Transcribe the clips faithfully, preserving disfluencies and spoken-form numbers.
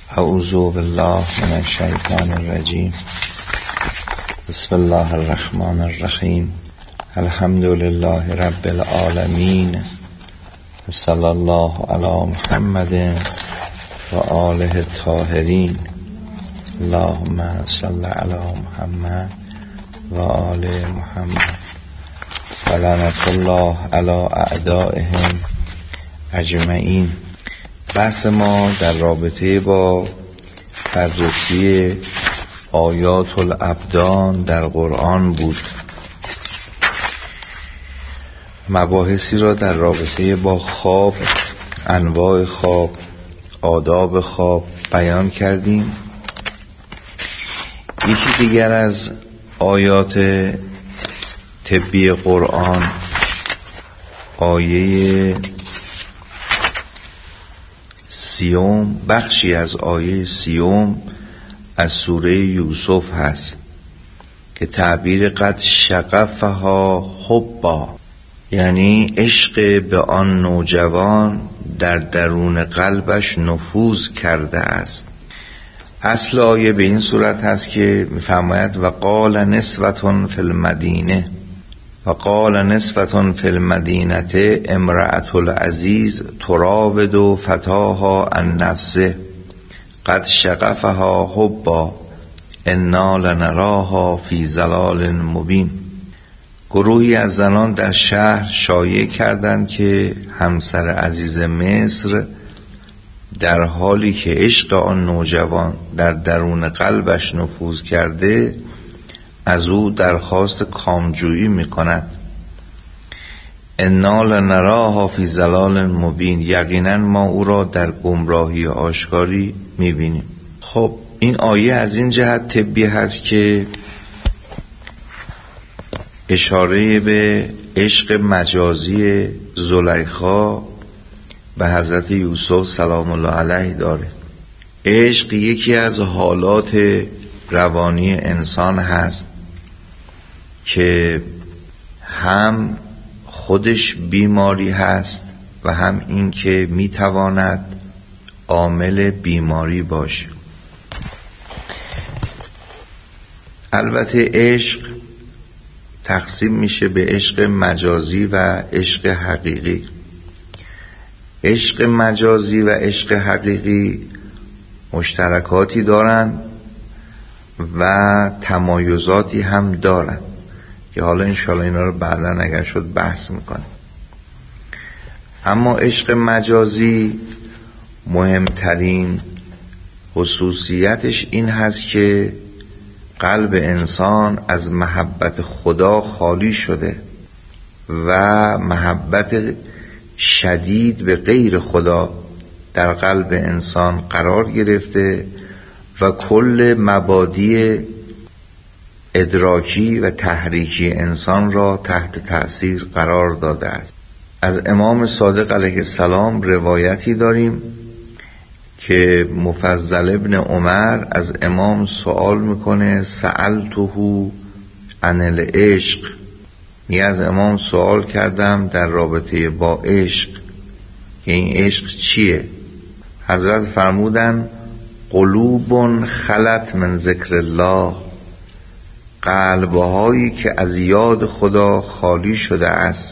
اعوذ بالله من الشیطان الرجیم. بسم الله الرحمن الرحیم. الحمد لله رب العالمین. صلی الله علی محمد و آله الطاهرین. اللهم صل علی محمد و آل محمد و لعنت الله علی اعدائهم اجمعین. بحث ما در رابطه با بررسی آیات الابدان در قرآن بود. مباحثی را در رابطه با خواب، انواع خواب، آداب خواب بیان کردیم. یکی دیگر از آیات طبی قرآن آیه سیوم، بخشی از آیه سیوم از سوره یوسف هست که تعبیر قد شغفها حبا، یعنی عشق به آن نوجوان در درون قلبش نفوذ کرده است. اصل آیه به این صورت هست که می‌فرماید و قال نسوة فی المدینه و قال نسوة فی المدینه امرأة العزیز تراود فتاها عن نفسه قد شغفها حبا انا لنراها فی ضلال مبین. گروهی از زنان در شهر شایعه کردند که همسر عزیز مصر در حالی که عشق آن نوجوان در درون قلبش نفوذ کرده از او درخواست کامجویی میکند. انا لنراها فی ضلال مبین، یقینا ما او را در گمراهی آشکاری میبینیم. خب این آیه از این جهت طبی هست که اشاره به عشق مجازی زلیخا به حضرت یوسف سلام الله علیه داره. عشق یکی از حالات روانی انسان هست که هم خودش بیماری هست و هم این که میتواند عامل بیماری باشه. البته عشق تقسیم میشه به عشق مجازی و عشق حقیقی. عشق مجازی و عشق حقیقی مشترکاتی دارند و تمایزاتی هم دارند که حالا انشاءالله اینا رو بعدا اگر شد بحث میکنیم. اما عشق مجازی مهمترین خصوصیتش این هست که قلب انسان از محبت خدا خالی شده و محبت شدید به غیر خدا در قلب انسان قرار گرفته و کل مبادی ادراکی و تحریکی انسان را تحت تأثیر قرار داده است. از امام صادق علیه السلام روایتی داریم که مفضل ابن عمر از امام سوال میکنه سألته عن العشق، می از امام سوال کردم در رابطه با عشق که این عشق چیه؟ حضرت فرمودن قلوب خلت من ذکر الله، قلبهایی که از یاد خدا خالی شده است.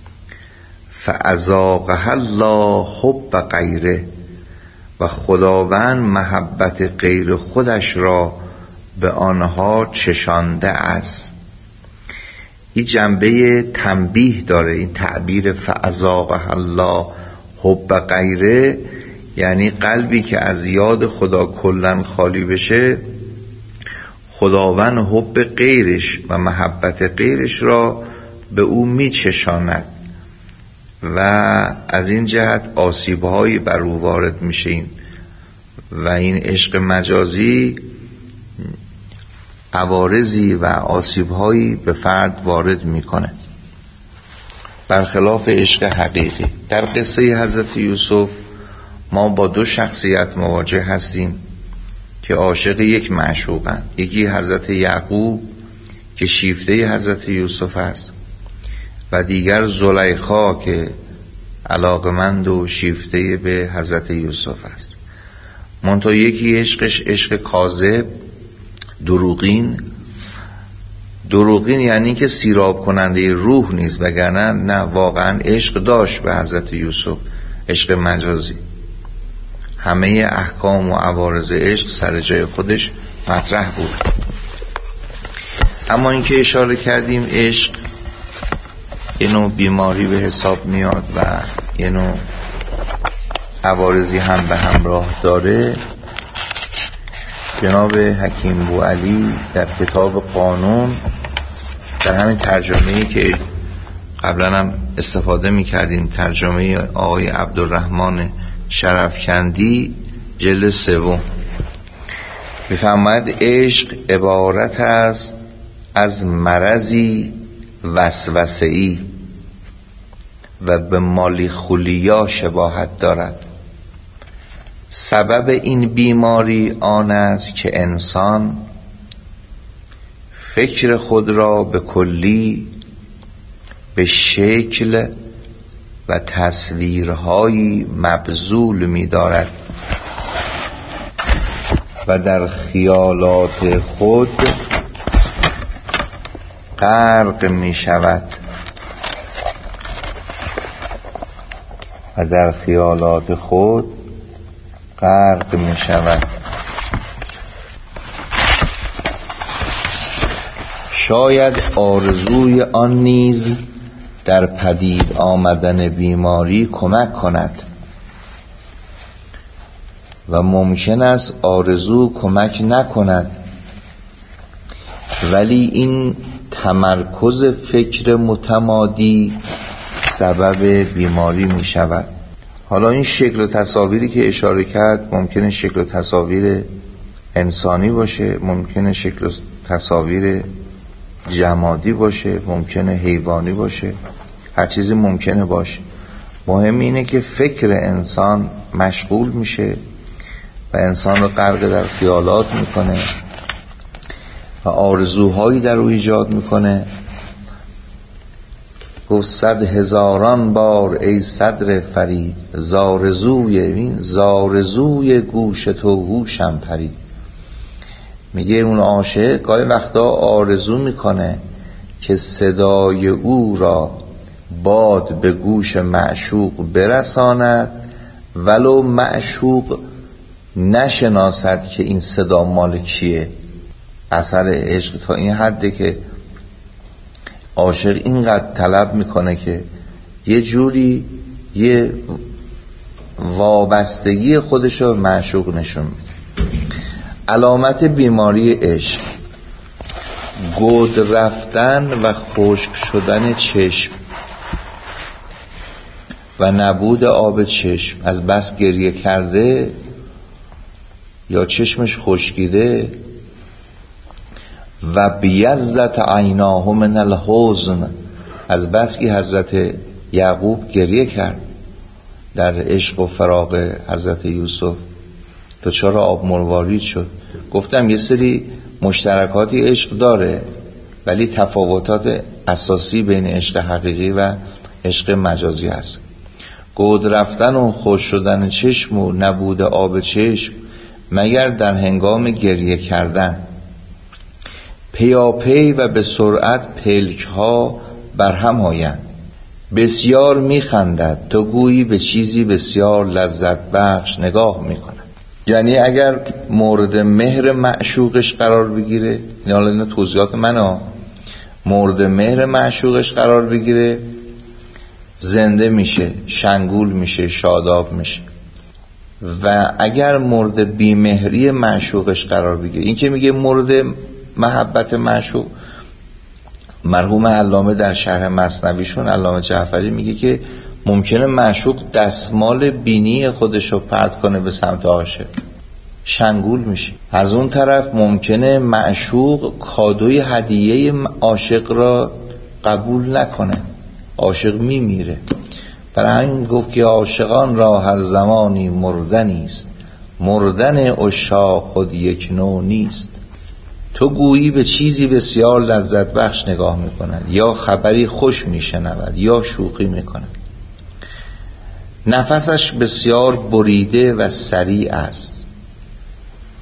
فاذاقها الله حب غیره، و خداوند محبت غیر خودش را به آنها چشانده است. این جنبه تنبیه داره این تعبیر فاذاقها الله حب غیره، یعنی قلبی که از یاد خدا کلن خالی بشه خداوند حب غیرش و محبت غیرش را به او می چشاند و از این جهت آسیب‌هایی بر او وارد میشه و این عشق مجازی عوارضی و آسیب‌هایی به فرد وارد میکنه برخلاف عشق حقیقی. در قصه حضرت یوسف ما با دو شخصیت مواجه هستیم که عاشق یک معشوقند. یکی حضرت یعقوب که شیفته حضرت یوسف است و دیگر زلیخا که علاقمند و شیفته به حضرت یوسف است. منتها یکی عشقش عشق کاذب، دروغین. دروغین یعنی که سیراب کننده روح نیست، وگرنه نه، واقعا عشق داشت به حضرت یوسف، عشق مجازی. همه احکام و عوارض عشق سر جای خودش مطرح بود. اما این که اشاره کردیم عشق یه نوع بیماری به حساب میاد و یه نوع عوارضی هم به همراه داره. جناب حکیم بوعلی در کتاب قانون، در همین ترجمه‌ای که قبلا هم استفاده می‌کردیم، ترجمه آقای عبدالرحمن شرفکندی، جلد سوم، می‌فرماید عشق عبارت است از مرضی وسوسه‌ای و به مالیخولیا شباهت دارد. سبب این بیماری آن است که انسان فکر خود را به کلی به شکل و تصویرهایی مبذول می دارد و در خیالات خود غرق می شود و در خیالات خود غرق می شود. شاید آرزوی آن نیز در پدید آمدن بیماری کمک کند و ممکن است آرزو کمک نکند، ولی این تمرکز فکر متمادی سبب بیماری می شود. حالا این شکل و تصاویری که اشاره کرد ممکنه شکل و تصاویر انسانی باشه، ممکنه شکل و تصاویر جمادی باشه، ممکنه حیوانی باشه، هر چیزی ممکنه باشه. مهم اینه که فکر انسان مشغول میشه و انسان رو غرق در خیالات میکنه و آرزوهایی در او ایجاد میکنه. گفت صد هزاران بار ای صدر فرید، زارزوی این زارزوی گوش تو گوشم پرید. میگه اون عاشق گاهی وقتا آرزو میکنه که صدای او را باد به گوش معشوق برساند، ولو معشوق نشناسد که این صدا مال کیه. اثر عشق تا این حده که عاشق اینقدر طلب میکنه که یه جوری یه وابستگی خودش رو معشوق نشون میده. علامت بیماری عشق: گود رفتن و خشک شدن چشم و نبود آب چشم. از بس گریه کرده یا چشمش خشکیده. و بیزدت عیناه من الحزن، از بس که حضرت یعقوب گریه کرد در عشق و فراق حضرت یوسف تو چرا آب مروارید شد. گفتم یه سری مشترکاتی عشق داره، ولی تفاوتات اساسی بین عشق حقیقی و عشق مجازی هست. گود رفتن و خوش شدن چشم و نبود آب چشم مگر در هنگام گریه کردن. پیاپی و به سرعت پلک ها برهم آیند. بسیار میخندد تو گویی به چیزی بسیار لذت بخش نگاه میکند. یعنی اگر مورد مهر معشوقش قرار بگیره، حالا اینا توضیحات منه، مورد مهر معشوقش قرار بگیره زنده میشه، شنگول میشه، شاداب میشه. و اگر مورد بیمهری معشوقش قرار بگیره، این که میگه مورد محبت معشوق، مرحوم علامه در شرح مثنویشون علامه جعفری میگه که ممکنه معشوق دستمال بینی خودشو پرت کنه به سمت عاشق، شنگول میشه. از اون طرف ممکنه معشوق کادوی هدیه عاشق را قبول نکنه، عاشق میمیره. برای همین گفت که عاشقان را هر زمانی مردنی است، مردن عشاق خود یک نوع نیست. تو گویی به چیزی بسیار لذت بخش نگاه میکند، یا خبری خوش میشنود یا شوخی میکند. نفسش بسیار بریده و سریع است،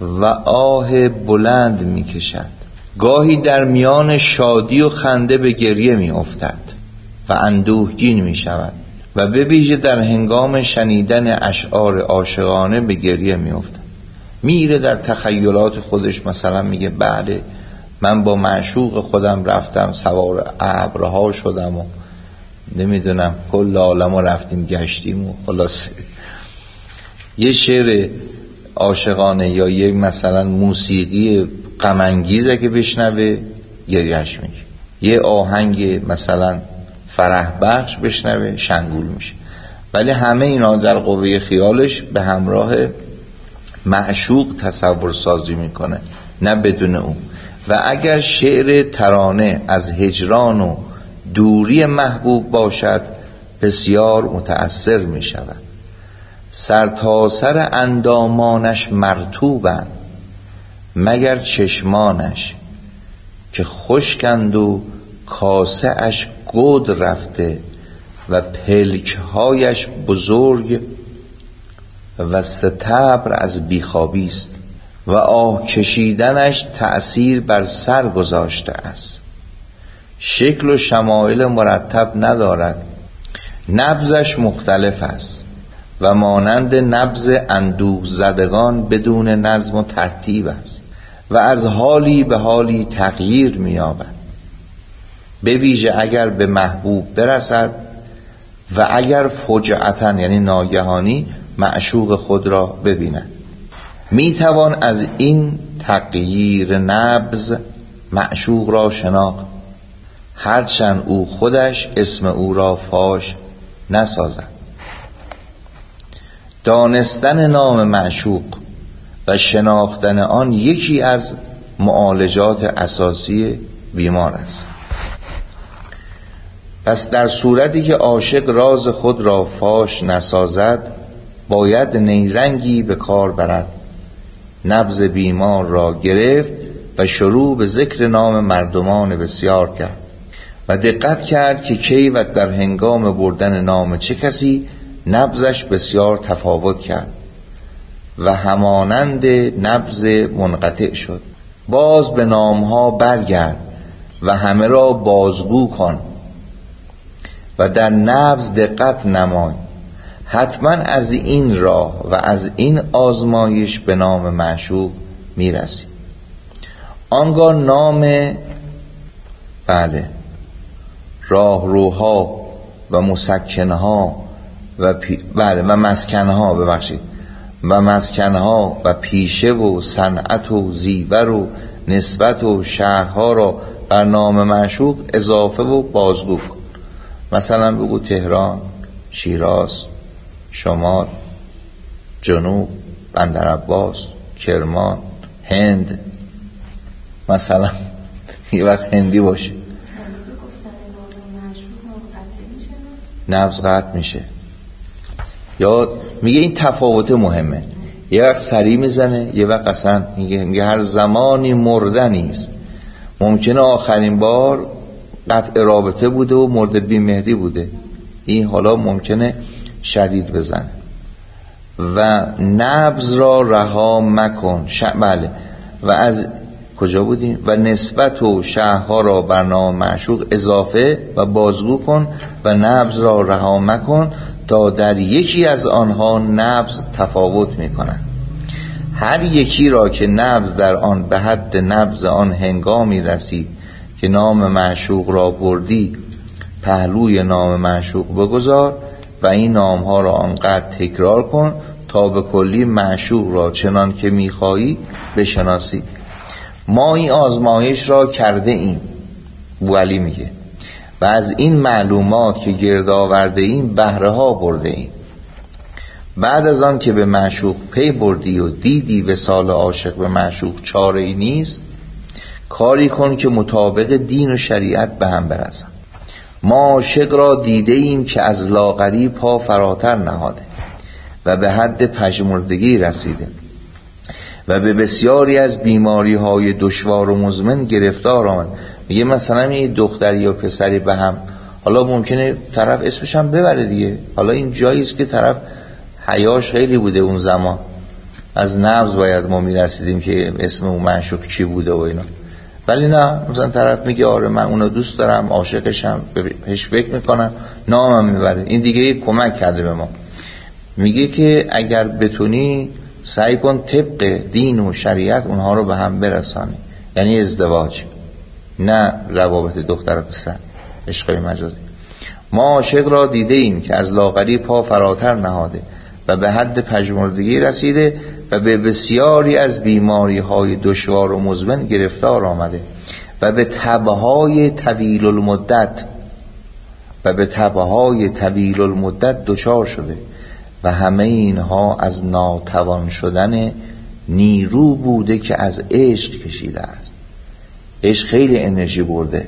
و آه بلند می کشد. گاهی در میان شادی و خنده به گریه می افتد و اندوهگین می شود و به ویژه در هنگام شنیدن اشعار عاشقانه به گریه می افتد. میره در تخیلات خودش، مثلا میگه بله من با معشوق خودم رفتم سوار ابرها شدم و نمیدونم کل عالمو رفتیم گشتیم و خلاص یه شعر عاشقانه یا یه مثلا موسیقی غم انگیزه که بشنوه گریهش میشه، یه آهنگ مثلا فرح بخش بشنوه شنگول میشه. ولی همه اینا در قوه خیالش به همراه معشوق تصور سازی میکنه، نه بدون اون. و اگر شعر ترانه از هجران و دوری محبوب باشد بسیار متأثر می شود. سر تا سر اندامانش مرطوبند مگر چشمانش که خشکند و کاسه اش گود رفته و پلکهایش بزرگ و ستبر از بیخوابی است و آه کشیدنش تأثیر بر سر گذاشته است. شکل و شمایل مرتب ندارد، نبضش مختلف است و مانند نبض اندوه زدگان بدون نظم و ترتیب است و از حالی به حالی تغییر می‌یابد، به ویژه اگر به محبوب برسد و اگر فجأتاً یعنی ناگهانی معشوق خود را ببیند. میتوان از این تغییر نبض معشوق را شناخت، هرچند او خودش اسم او را فاش نسازد. دانستن نام معشوق و شناختن آن یکی از معالجات اساسی بیمار است. پس در صورتی که عاشق راز خود را فاش نسازد باید نیرنگی به کار برد، نبض بیمار را گرفت و شروع به ذکر نام مردمان بسیار کرد و دقت کرد که کی و در هنگام بردن نام چه کسی نبضش بسیار تفاوت کرد و همانند نبض منقطع شد. باز به نامها برگرد و همه را بازگو کن و در نبض دقت نمای. حتما از این راه و از این آزمایش به نام معشوق میرسی. آنگاه نام بله راهروها و مسکنها و پی... بله و مسکنها ببخشید و مسکنها و پیشه و صنعت و زیور و نسبت و شهرها را بر نام معشوق اضافه و بازگو کن. مثلا بگو تهران، شیراز، شمال، جنوب، بندرعباس، کرمان، هند، مثلا یه وقت هندی باشه نبض قطع میشه. یا میگه این تفاوت مهمه، یه وقت سری میزنه یه وقت اصلا میگه, میگه هر زمانی مردنیست. ممکنه آخرین بار قطع رابطه بوده و مرد بیمهری بوده، این حالا ممکنه شدید بزنه. و نبض را رها مکن ش... بله و از کجا بودیم؟ و نسبت و شهرها را بر نام معشوق اضافه و بازگو کن و نبض را رها مکن تا در یکی از آنها نبض تفاوت میکنن. هر یکی را که نبض در آن به حد نبض آن هنگامی رسید که نام معشوق را بردی پهلوی نام معشوق بگذار و این نامها را آنقدر تکرار کن تا به کلی معشوق را چنان که میخواهی بشناسی. ما این آزمایش را کرده ایم، بوعلی میگه، و از این معلومات که گرد آورده ایم بهره ها برده ایم. بعد از آن که به معشوق پی بردی و دیدی وصال عاشق به معشوق چاره ای نیست، کاری کن که مطابق دین و شریعت به هم برسن. ما عاشق را دیده ایم که از لاغری پا فراتر نهاده و به حد پژمردگی رسیده و به بسیاری از بیماری های دشوار و مزمن گرفتار آمد. میگه مثلا یه دختری یا پسری به هم، حالا ممکنه طرف اسمش هم ببره دیگه، حالا این جاییست که طرف حیاش خیلی بوده اون زمان، از نبض باید ما میرسیدیم که اسم اون معشوق چی بوده و اینا. ولی نه، مثلا طرف میگه آره من اونو دوست دارم، عاشقشم، بهش فکر میکنم، نامم میبره. این دیگه یک کمک کرده به ما. میگه که اگر بتونی سعی کن طبق دین و شریعت اونها رو به هم برسانی، یعنی ازدواج، نه روابط دختر و پسر، عشق مجازی. ما عاشق را دیده ایم که از لاغری پا فراتر نهاده و به حد پژمردگی رسیده و به بسیاری از بیماری های دشوار و مزمن گرفتار آمده و به تبهای طویل المدت و به تبهای طویل المدت دچار شده و همه اینها از ناتوان شدن نیرو بوده که از عشق کشیده است. عشق خیلی انرژی برده.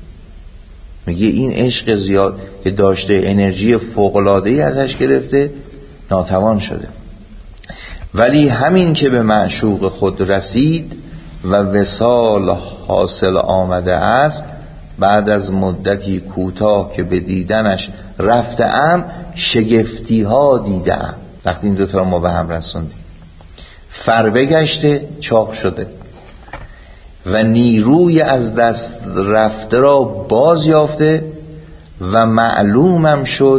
میگه این عشق زیاد که داشته انرژی فوق‌العاده‌ای ازش گرفته، ناتوان شده. ولی همین که به معشوق خود رسید و وصال حاصل آمده است، بعد از مدتی کوتاه که به دیدنش رفته‌ام شگفتی ها دیدم. وقتی این دوتا رو ما به هم رسوندیم، فربه گشته، چاق شده و نیروی از دست رفته را باز یافته و معلومم شد.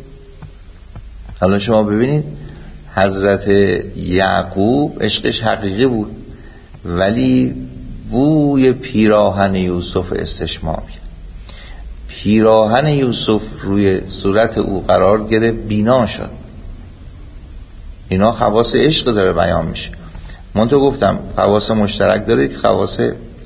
حالا شما ببینید حضرت یعقوب عشقش حقیقی بود، ولی بوی پیراهن یوسف استشمام کرد. پیراهن یوسف روی صورت او قرار گرفت، بینا شد. اینا خواص عشق داره بیان میشه. من تو گفتم خواص مشترک داره که خواص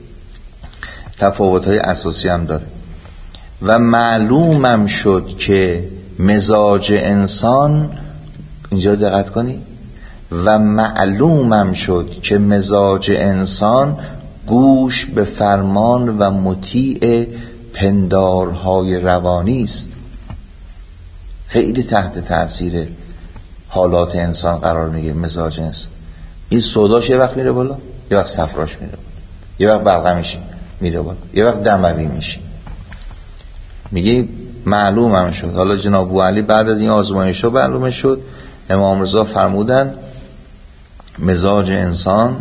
تفاوت‌های اساسی هم داره. و معلومم شد که مزاج انسان، اینجا دقت کنی، و معلومم شد که مزاج انسان گوش به فرمان و مطیع پندارهای روانی است. خیلی تحت تأثیر حالات انسان قرار میگه مزاج انسان. این سوداش یه وقت میره بالا، یه وقت صفراش میره بالا، یه وقت بلغمیش میره بالا، یه وقت دموی میشه. میگه معلومم شد. حالا جناب علی بعد از این آزمایش ها معلوم شد، امام رضا فرمودن مزاج انسان،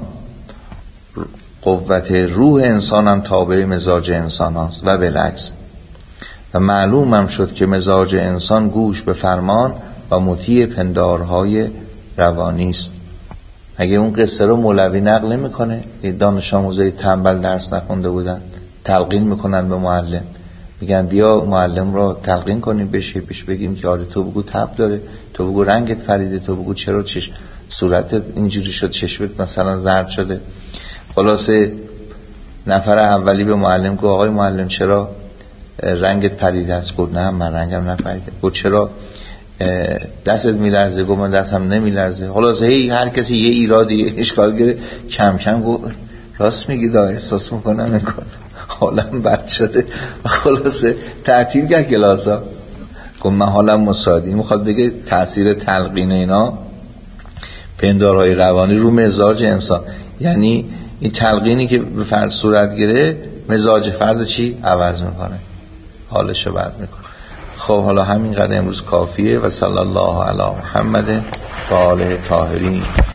قوت روح انسان هم تابع مزاج انسان هاست و بالعکس. و معلومم شد که مزاج انسان گوش به فرمان و مطیع پندارهای روانی است. اگه اون قصه رو مولوی نقل نمیکنه، دانش آموزای تنبل درس نخونده بودن تلقین میکنن به معلم، میگن بیا معلم رو تلقین کنیم بشه بشه بگیم که آره تو بگو تب داره، تو بگو رنگت پریده، تو بگو چرا چش صورتت اینجوری شد، چشمت مثلا زرد شده. خلاصه نفر اولی به معلم گفت آقای معلم چرا رنگت پریده است؟ گفت نه من رنگم نپریده. گفت چرا دستت میلرزه؟ گفت من دستم نمیلرزه. خلاصه هی هر کسی یه ایرادی اشکال گره، کم کم گفت راست میگی دا احساس میکنم میکنم حالم بد شده. خلاصه تعطیل کرد کلاسا. گفت من حالم مساعدی. میخواد بگه تاثیر تلقین اینا پندارهای روانی رو مزاج انسان، یعنی این تلقینی که به فرد صورت گیره مزاج فرد چی؟ عوض میکنه، حالشو بد میکنه. خب حالا همین قدر امروز کافیه و صلی الله علی محمد و آله طاهرین.